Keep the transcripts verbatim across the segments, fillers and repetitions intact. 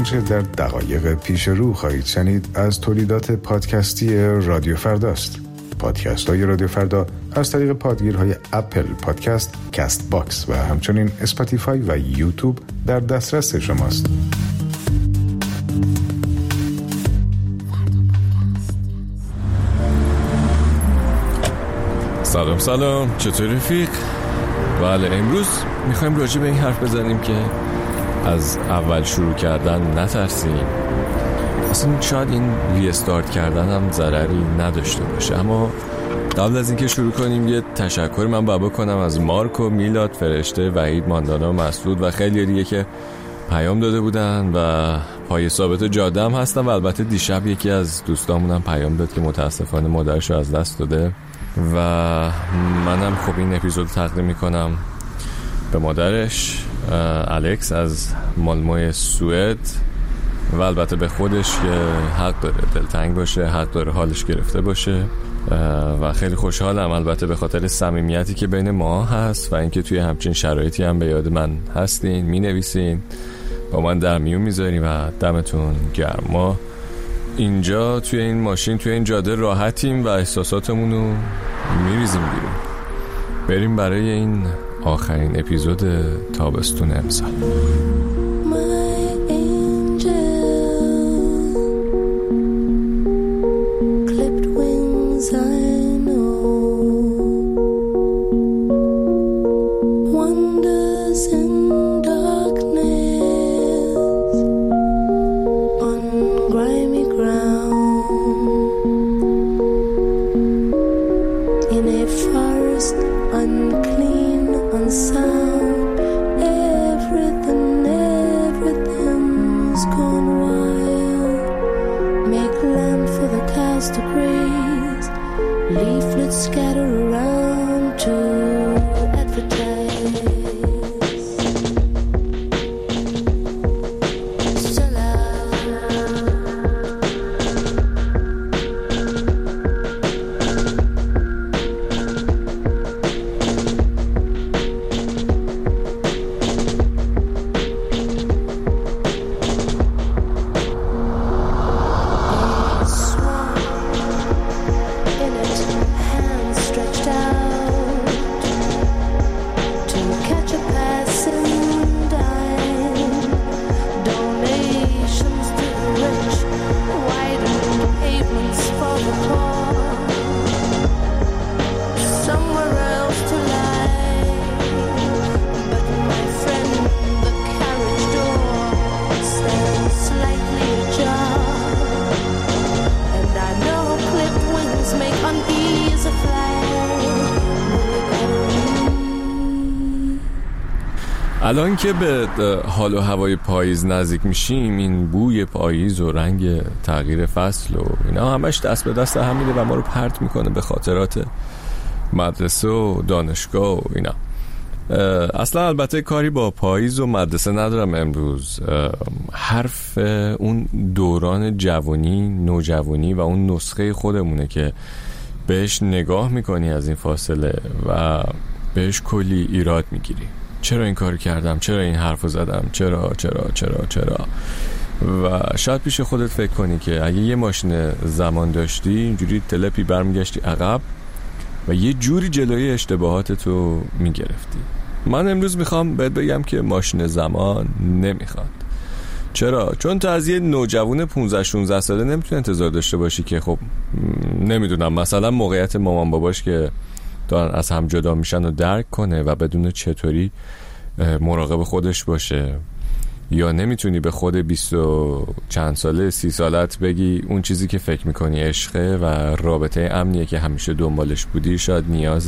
آنچه در دقایق پیش رو خواهید شنید از تولیدات پادکستی رادیو فرداست. پادکست های رادیو فردا از طریق پادگیرهای اپل پادکست، کست باکس و همچنین اسپاتیفای و یوتیوب در دسترس شماست. سلام سلام، چطور رفیق؟ بله، امروز میخوایم راجع به این حرف بزنیم که از اول شروع کردن نترسیم. اصلا شاید این ریستارت کردن هم ضرری نداشته باشه، اما قبل از اینکه شروع کنیم یه تشکر من باید بکنم از مارک و میلاد فرشته، وحید ماندانا، مسعود و خیلی دیگه که پیام داده بودن و پای ثابت جاده هم هستن. و البته دیشب یکی از دوستامون هم پیام داد که متاسفانه مادرش رو از دست داده و منم خب این اپیزود تقدیم میکنم به مادرش، الکس از مالمو سوئد، و البته به خودش که حق داره دلتنگ باشه، حق داره حالش گرفته باشه و خیلی خوشحالم البته به خاطر صمیمیتی که بین ما هست و اینکه توی همچین شرایطی هم به یاد من هستین، می نویسین، با من در میون میذارین و دمتون گرم. ما اینجا توی این ماشین توی این جاده راحتیم و احساساتمون رو میریزیم بیرون. بریم برای این آخرین اپیزود تابستون امسال. Leaflets scatter around to advertise. الان که به حال و هوای پاییز نزدیک میشیم، این بوی پاییز و رنگ تغییر فصل و اینا همش دست به دست هم میده و ما رو پرت میکنه به خاطرات مدرسه و دانشگاه و اینا. اصلا البته کاری با پاییز و مدرسه ندارم امروز. حرف اون دوران جوانی، نوجوانی و اون نسخه خودمونه که بهش نگاه میکنی از این فاصله و بهش کلی ایراد میگیری. چرا این کار کردم؟ چرا این حرفو زدم؟ چرا چرا چرا چرا و شاید پیش خودت فکر کنی که اگه یه ماشین زمان داشتی اینجوری تلپی برمیگشتی عقب و یه جوری جلوی اشتباهاتتو میگرفتی. من امروز میخوام بهت بگم که ماشین زمان نمیخواد. چرا؟ چون تو از یه نوجوان پانزده شانزده ساله نمیتونی انتظار داشته باشی که خب نمیدونم مثلا موقعیت مامان باباش که دارن از هم جدا میشن و درک کنه و بدون چطوری مراقب خودش باشه، یا نمیتونی به خود بیست و چند ساله سی سالت بگی اون چیزی که فکر میکنی عشقه و رابطه امنیه که همیشه دنبالش بودی شاید نیاز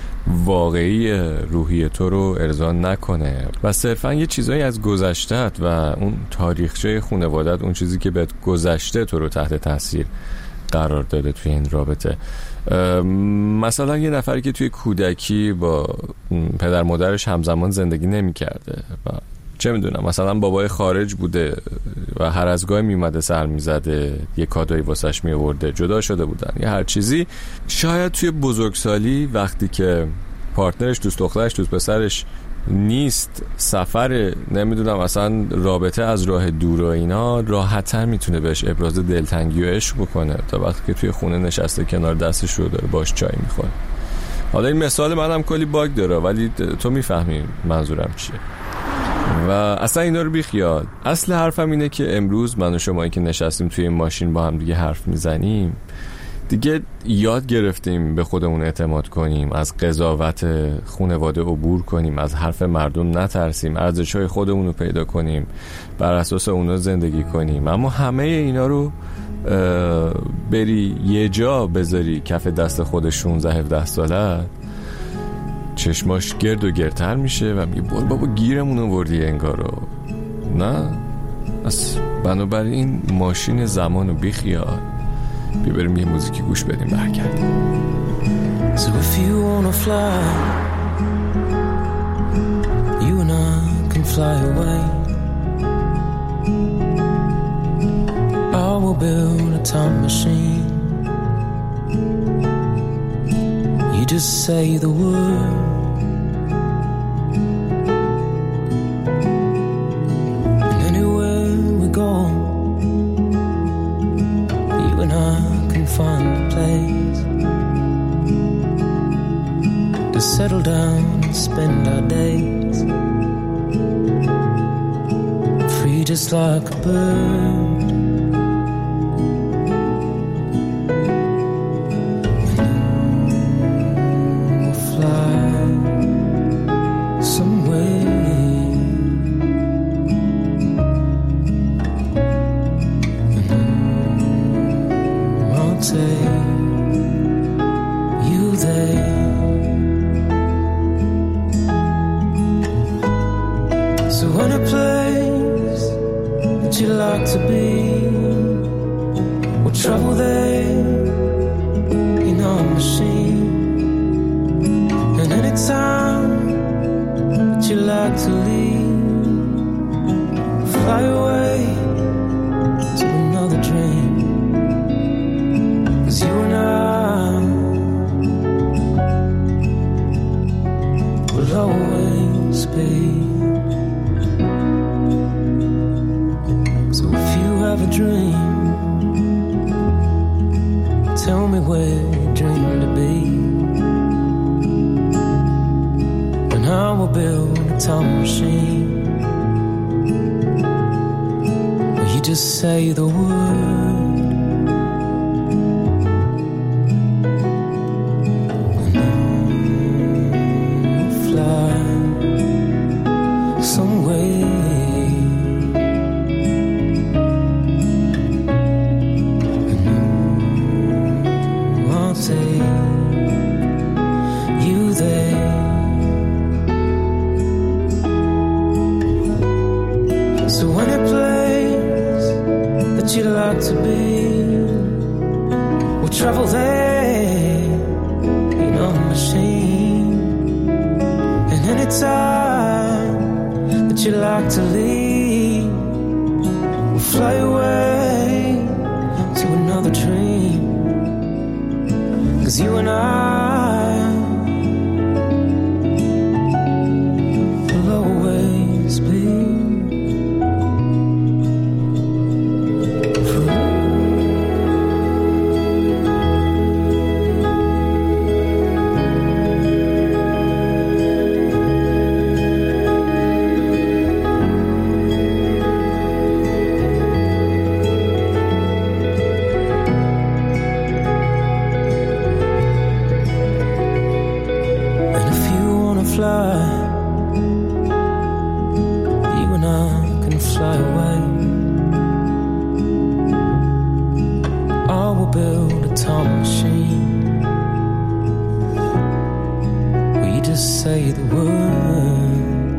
واقعی روحی تو رو ارضا نکنه و صرفا یه چیزایی از گذشته‌ت و اون تاریخچه خانواده‌ت، اون چیزی که بهت گذشته تو رو تحت تاثیر قرار داده توی این رابطه. مثلا یه نفری که توی کودکی با پدر مادرش همزمان زندگی نمی کرده و چه میدونم مثلا بابای خارج بوده و هر از گاهی میومده سر میزده، یه کادوی واسش میورده، جدا شده بودن یا هر چیزی، شاید توی بزرگسالی وقتی که پارتنرش، دوست دخترش، دوست پسرش نیست، سفر نمیدونم اصلا رابطه از راه دور و اینا، راحت‌تر میتونه بهش ابراز دلتنگی و عشق بکنه تا وقتی که توی خونه نشسته کنار دستش رو داره باش چای میخوره. حالا این مثال منم کلی باگ داره ولی تو میفهمی منظورم چیه. و اصلا اینا رو بیخیال. اصل حرفم اینه که امروز من و شمایی که نشستیم توی این ماشین با هم دیگه حرف میزنیم دیگه یاد گرفتیم به خودمون اعتماد کنیم، از قضاوت خانواده عبور کنیم، از حرف مردم نترسیم، ارزش‌های خودمون رو پیدا کنیم، بر اساس اونا زندگی کنیم. اما همه اینا رو بری یه جا بذاری کف دست خود شانزده هفده ساله، چشماش گرد و گردتر میشه و میگه بول بابا گیرمون آوردی انگارو. نه، از بنابراین ماشین زمان رو بیخیال، بیا بریم یه موزیکی گوش بدیم برگردیم. So if you wanna fly, you and I can fly away. I will build a time machine. You just say the word, and anywhere we go, you and I can find a place to settle down and spend our days, free just like a bird. We'll fly somewhere, and I'll take you there. So in a place that you like to be, we'll travel there in our machine. And anytime that you like to leave, fly away to another dream. 'Cause you and I will always be. So if you have a dream, tell me where you dream to be, and I will build a time machine. You just say the word, and we'll fly somewhere. You there. So any place that you like to be, we'll travel there in our machine. And anytime that you like to leave, we'll fly away to another dream. 'Cause you and I will always be. Fly, you and I can fly away. I will build a time machine where you just say the word.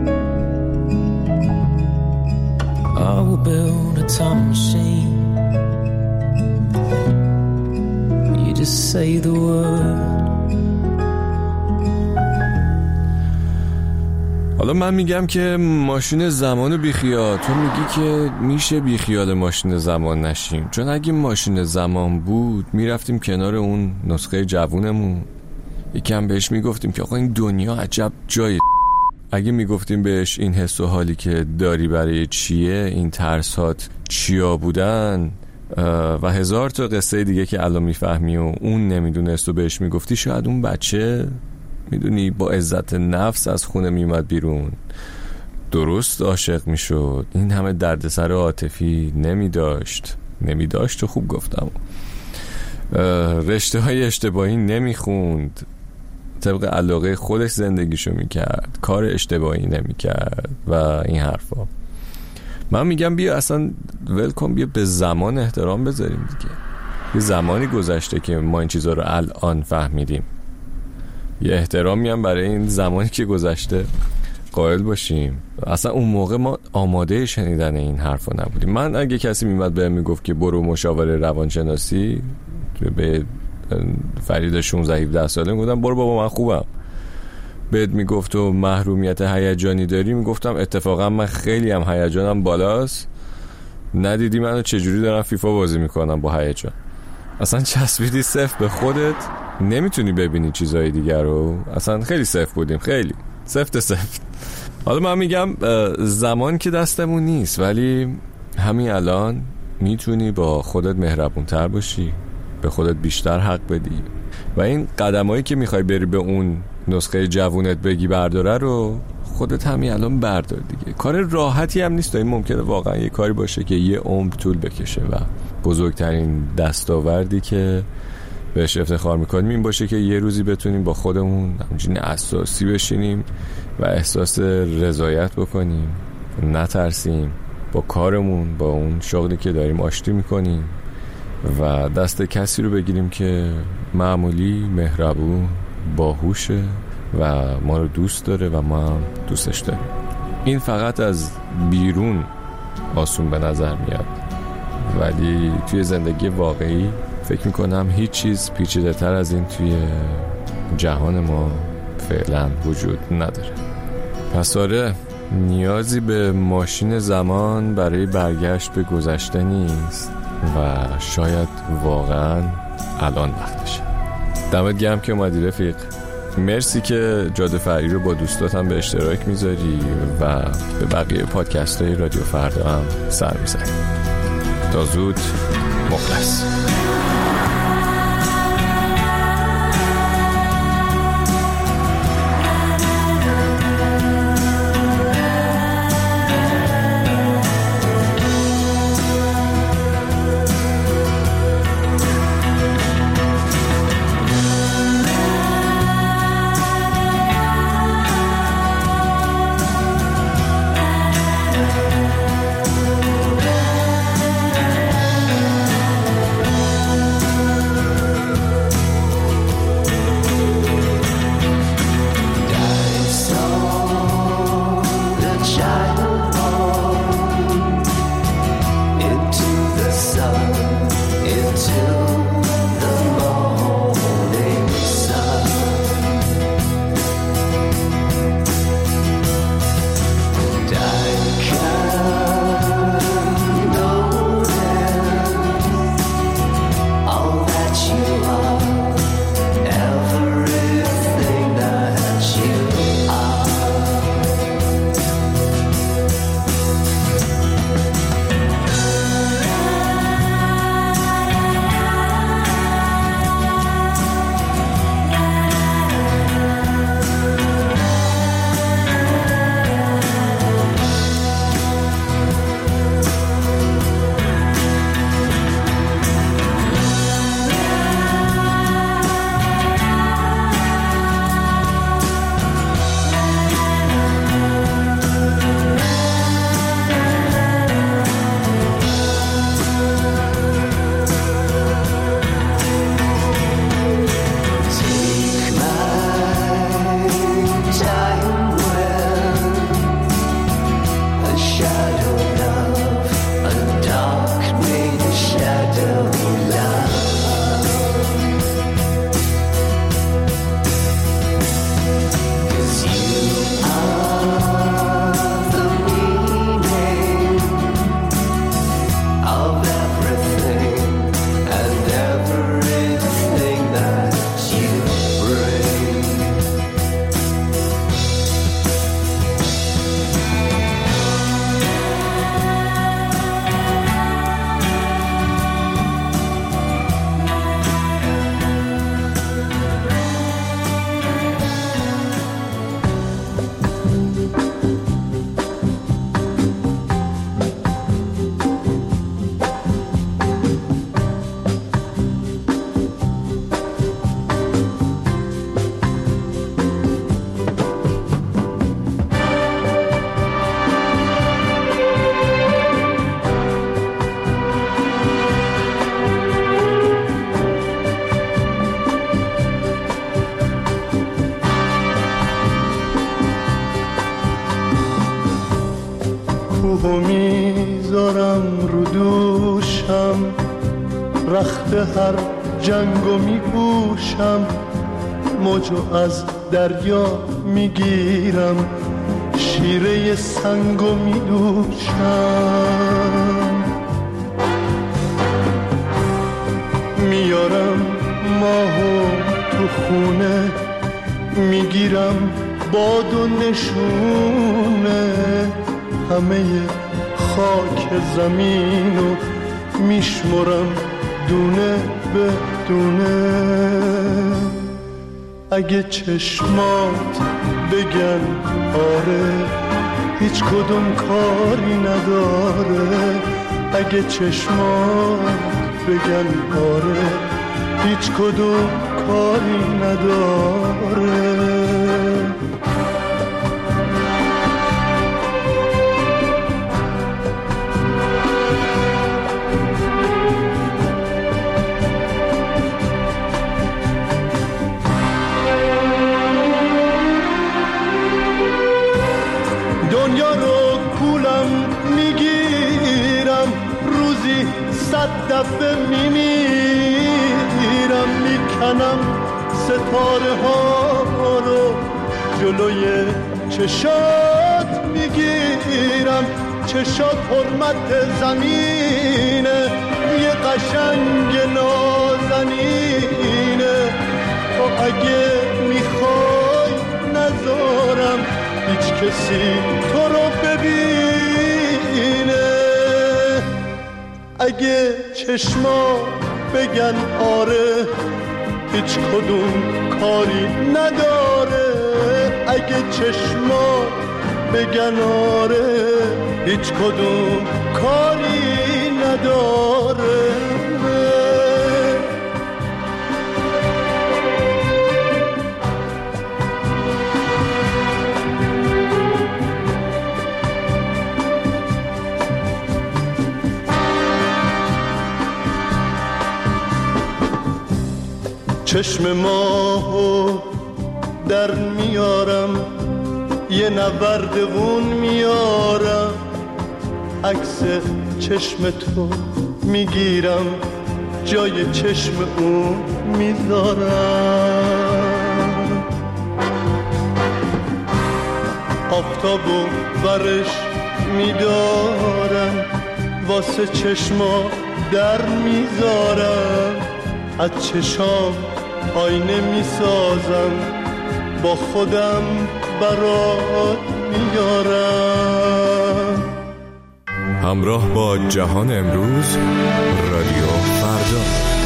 I will build a time machine where you just say the word. حالا من میگم که ماشین زمانو بیخیال، تو میگی که میشه بیخیال ماشین زمان نشیم، چون اگه ماشین زمان بود میرفتیم کنار اون نسخه جوونمون یکم بهش میگفتیم که آقا این دنیا عجب جای اگه میگفتیم بهش این حس و حالی که داری برای چیه، این ترسات چیا بودن و هزار تا قصه دیگه که الان میفهمی و اون نمیدونست و بهش میگفتی، شاید اون بچه میدونی با عزت نفس از خونه میومد بیرون، درست عاشق میشد، این همه دردسر عاطفی نمیداشت نمیداشت و خوب گفتم، رشته های اشتباهی نمیخوند، طبق علاقه خودش زندگیشو میکرد، کار اشتباهی نمیکرد و این حرفا. من میگم بیا اصلا ولکن، بیا به زمان احترام بذاریم دیگه. یه زمانی گذشته که ما این چیزها رو الان فهمیدیم، یه احترامی هم برای این زمانی که گذشته قائل باشیم. اصلا اون موقع ما آماده شنیدن این حرفا نبودیم. من اگه کسی میمد بهم میگفت که برو مشاوره روانشناسی، به فرید شانزده هفده ساله میگفتم برو بابا من خوبم. بهت میگفت تو محرومیت هیجانی داری، میگفتم اتفاقا من خیلی هم هیجانم بالاست، ندیدی منو چجوری دارم فیفا بازی میکنم با هیجان. اصلا چسبیدی صفر به خودت، نمیتونی ببینی چیزهای دیگر رو. اصلا خیلی صفر بودیم، خیلی سفت سفت. حالا من میگم زمان که دستمون نیست، ولی همین الان میتونی با خودت مهربون تر باشی، به خودت بیشتر حق بدی و این قدمایی که میخوای بری به اون نسخه جوونت بگی برداره رو خودت همین الان بردار دیگه. کار راحتی هم نیست، این ممکنه واقعا یه کاری باشه که یه عمر طول بکشه و بزرگترین دستاوردی که بهش افتخار میکنیم این باشه که یه روزی بتونیم با خودمون همچین اساسی بشینیم و احساس رضایت بکنیم، نترسیم، با کارمون، با اون شغلی که داریم آشتی میکنیم و دست کسی رو بگیریم که معمولی، مهربون، باهوشه و ما رو دوست داره و ما هم دوستش داریم. این فقط از بیرون آسون به نظر میاد، ولی توی زندگی واقعی فکر میکنم هیچ چیز پیچیده تر از این توی جهان ما فعلا وجود نداره. پس آره، نیازی به ماشین زمان برای برگشت به گذشته نیست و شاید واقعا الان وقتشه. دمت گرم که اومدی رفیق. مرسی که جاده فری رو با دوستاتم به اشتراک میذاری و به بقیه پادکست های رادیو فردا هم سر میزنی. تا زود، مخلص. رخت هر جنگو میپوشم، موجو از دریا میگیرم، شیره سنگو میدوشم. میارم ماهو تو خونه، میگیرم باد و نشونه، همه خاک زمینو میشمرم دونه به دونه. اگه چشمات بگن آره، هیچ کدوم کاری نداره. اگه چشمات بگن آره، هیچ کدوم کاری نداره. دنیا رو کولم میگیرم، روزی صد دفعه میمیرم. میکنم ستاره ها رو جلوی چشات میگیرم. چشات حرمت زمینه، یه قشنگ نازنینه. و اگه میخوای نذارم هیچ کسی تو رو ببینه. اگه چشما بگن آره، هیچ کدوم کاری نداره. اگه چشما بگن آره، هیچ کدوم کاری نداره. چشم ماهو در میارم، یه نوردون میارم. عکس چشم تو میگیرم، جای چشم اون میذارم. آفتابو برش میدارم، واسه چشما در میذارم. از چشام آینه میسازم، با خودم برات میارم. همراه با جهان امروز، رادیو فردا.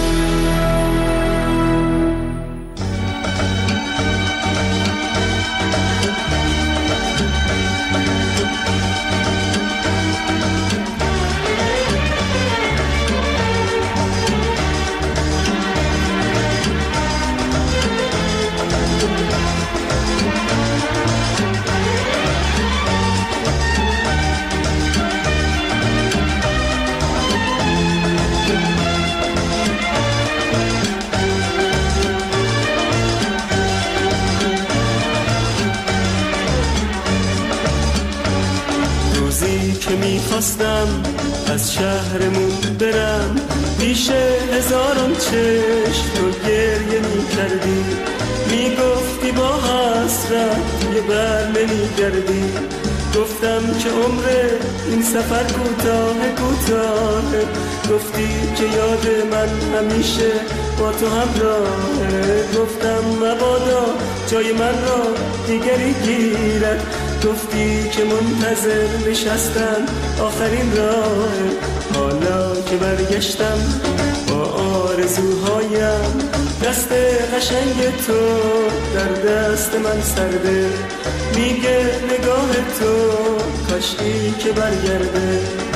که میخواستم از شهرمون برم، پیش هزاران چشم تو گریه میکردی، میگفتی با حسرت یه بر نمیگردی. گفتم که عمر این سفر کوتاه کوتاه، گفتی که یاد من همیشه با تو همراهه. گفتم مبادا جای من را دیگری گیرد، گفتی که منتظر نشستم آخرین راه. حالا که برگشتم با آرزوهایم، دست قشنگ تو در دست من سرده، میگه نگاه تو کاشکی که برگرده.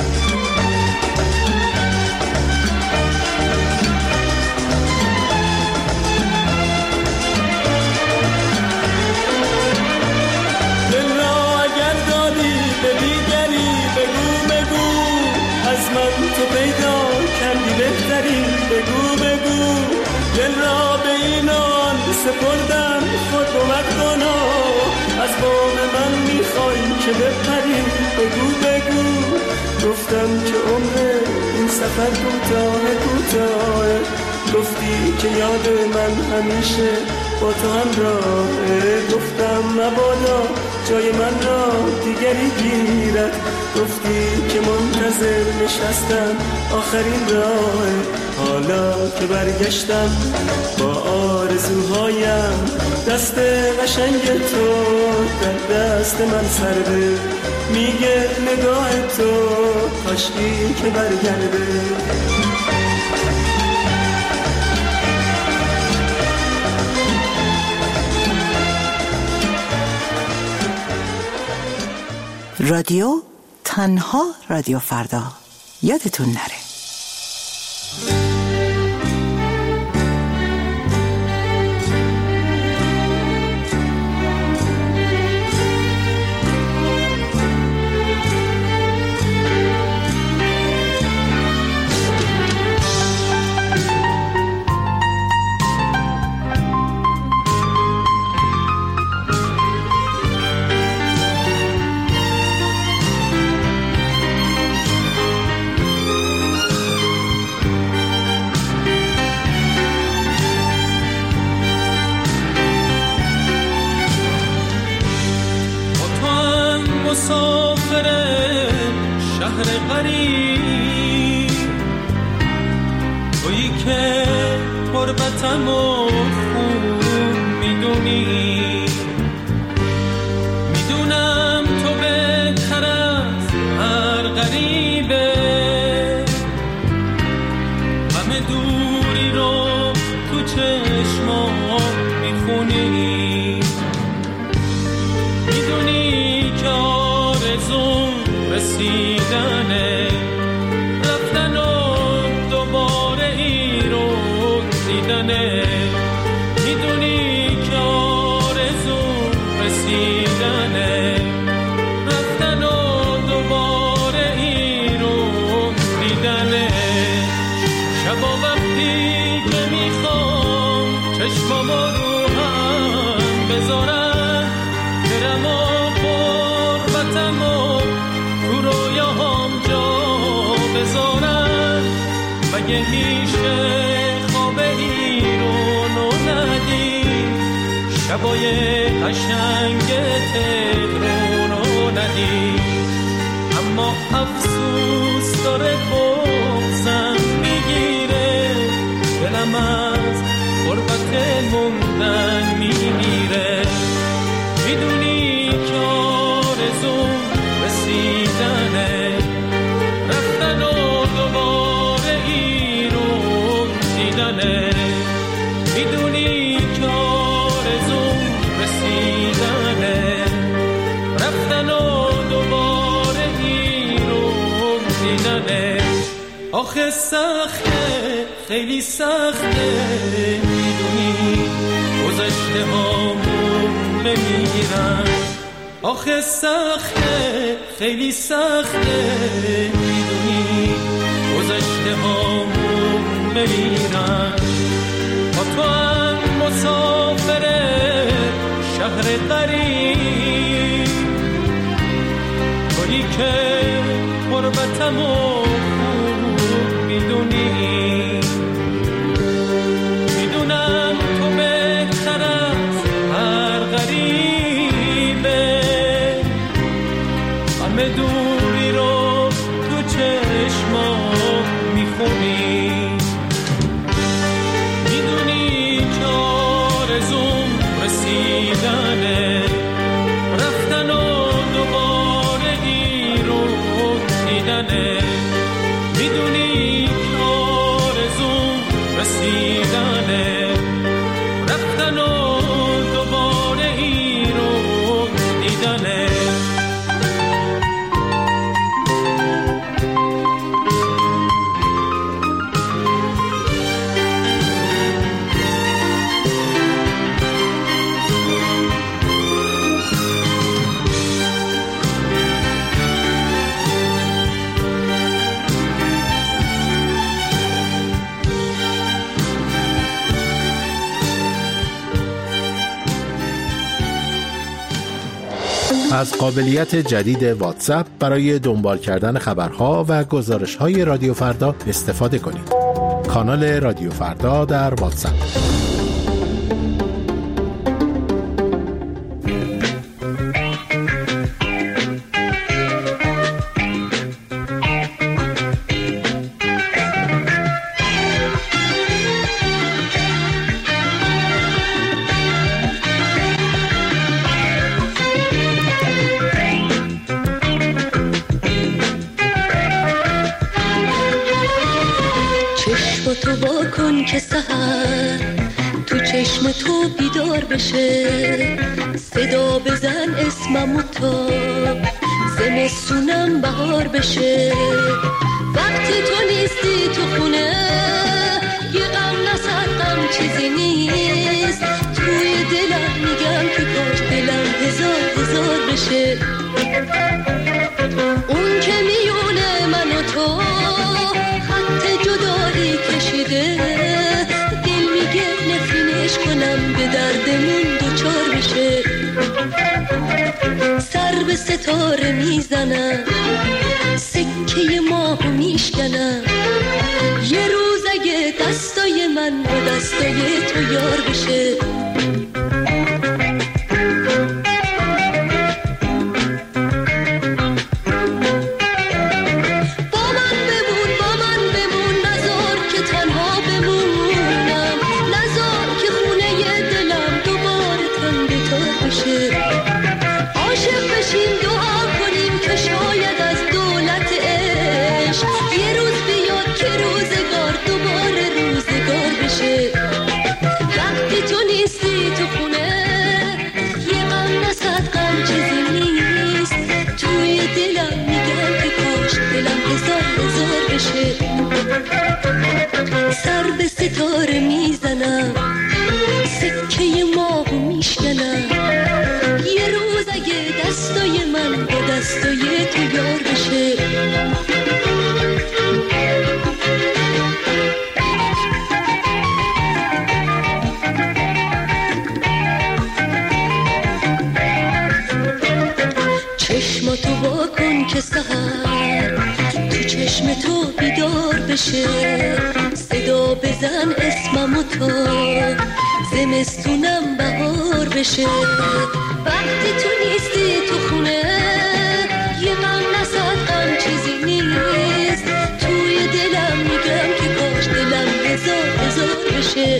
تو پیدا کردی بهتری، بگو بگو دل را به اینان سپردم، خود بود کنا از بام من میخوای که بپری، بگو بگو. گفتم که عمر این سفر کوتاه کوتاه، گفتی که یاد من همیشه با تو همراهه. گفتم مبادا جای من را دیگری گیرد، گفتی که منتظر نشستم آخرین راهه. حالا که برگشتم با آرزوهایم، دست قشنگ تو در دست من سرده، میگه نگاه تو کاشکی که برگرده. رادیو تنها رادیو فردا، یادتون نره. غربتم و خوب میدونی، میدونم تو بهتر از هر غریبه، همه دوری رو تو چشمات میخونی، میدونی که آرزوم رسیدنه، رفتن و دوباره ای رو دیدنه، میدونی که آرزوم رسیدنه، رفتن و دوباره ای رو دیدنه. شبا وقتی که میخوام چشمامو رو هم بذارم، برم و غربتم و تو رویاهام جا بذارم، مگه میشه شبای قشنگ تهران رو ندی؟ اما افسوس داره بغضم میگیره، دلم از غربت موندن میمیره، میدونی که آرزوم رسیدنه، رفتن و دوباره ای رو دیدنه، میدونی که رسیدنه، رفتن و دوباره ای رو دیدنه. آخه سخته، خیلی سخته، میدونی گذشته هامون بمیرن. آخه سخته، خیلی سخته، میدونی گذشته هامون بمیرن. با تو هم مسافره شهر غریب، تویی که غربتم و خوب میدونی، میدونم تو بهتر از هر غریبه، همه دوری رو تو چشمام میخونی، میدونی که آرزوم رسیدنه، رفتن و دوباره ای رو دیدنه، از قابلیت جدید واتساپ برای دنبال کردن خبرها و گزارش‌های رادیو فردا استفاده کنید. کانال رادیو فردا در واتساپ. تو با کن که سحر تو چشم تو بیدار بشه، صدا بزن اسممو تا زمستونم بهار بشه. وقتی تو نیستی تو خونه یه غم نصد غم چیزی نیست، توی دلم میگم که کاش دلم هزار هزار بشه. اون که میونه من و تو خط جدایی کشیده، دل میگه نفرینش کنم به دردمون دوچار بشه. سر به ستاره میزنم، سکه ماهو میشکنم، یه روز اگه دستای من با دستای تو یار بشه. سر به ستاره میزنم، سکه ماهو میشکنم، یه روز اگه دستای من با دستای تو یار بشه. چشماتو با کن که سحر تو چشم تو بیدار بشه، صدا بزن اسممو تا زمستونم بهار بشه. وقتی تو نیستی تو خونه یه غم نصد غم چیزی نیست، توی دلم میگم که کاش دلم هزار هزار بشه.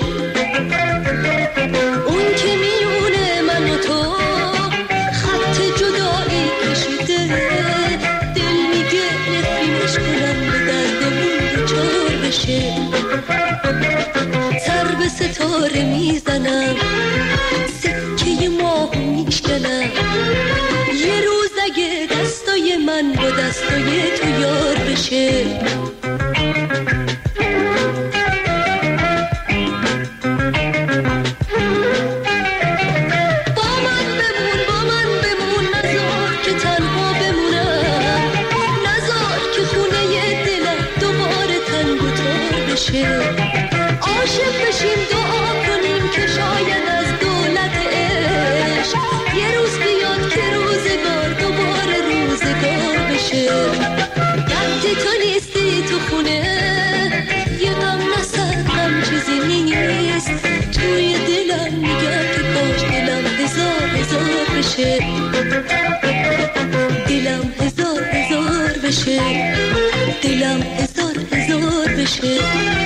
اون که میونه من و تو خط جدایی کشیده، دل میگه نفرینش کنم به دردمون دوچار بشه. سر به ستاره میزنم، سکه ماهو میشکنم، یه روز اگه دستای من با دستای تو یار بشه. عاشق بشیم دعا کنیم که شاید از دولت عشق یه روز بیاد که روزگار دوباره روزگار بشه. وقتی تو نیستی تو خونه یه غم نصد غم چیزی نیست، توی دلم میگم که کاش دلم هزار هزار بشه. دلم هزار هزار بشه، دلم هزار هزار بشه.